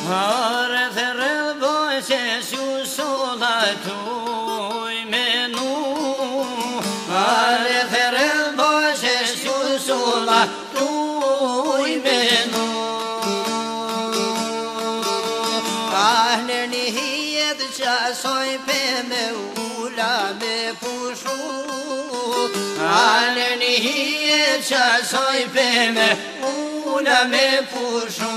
Are the voices you saw that to menu. Are the voices you saw that to menu. Ahnerni hied chasoi peme ula me pushu. Ahnerni hied chasoi peme ula me pushu.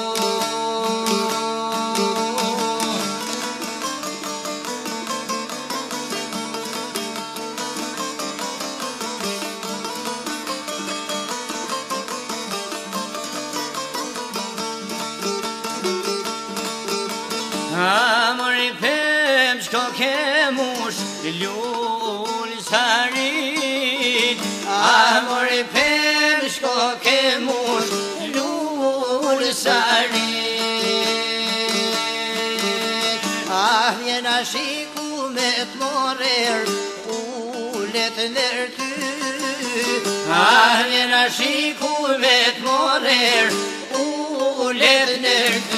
Amori pems kokemush lul sarit. Amori pems kokemush lul sarit. Ahjena shiku met morer ulet nertu. Ahjena shiku met morer ulet nertu.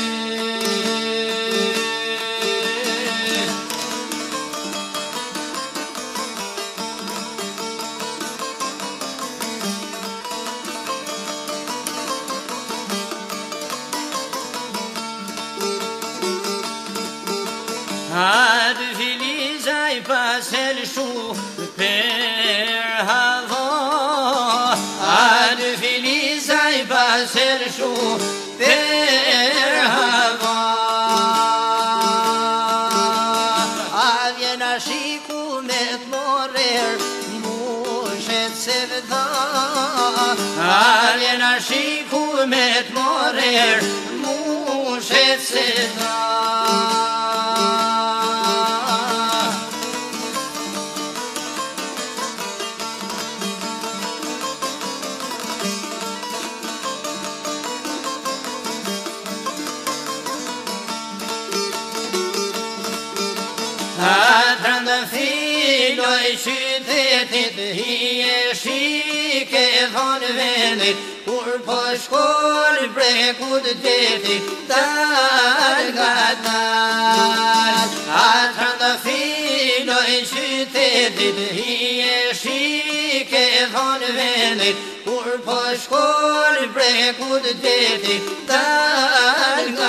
Ad filizai pasel shu per havo. Ad filizai pasel shu per havo. Avjena shiku met morer mushet sevda. Avjena shiku met morer mushet sevda. Atranda filo I qytetit hije shike von venit kur po shkon brekut deti dal nga dal. Atranda filo I qytetit hije shike von venit kur po shkon brekut deti dal nga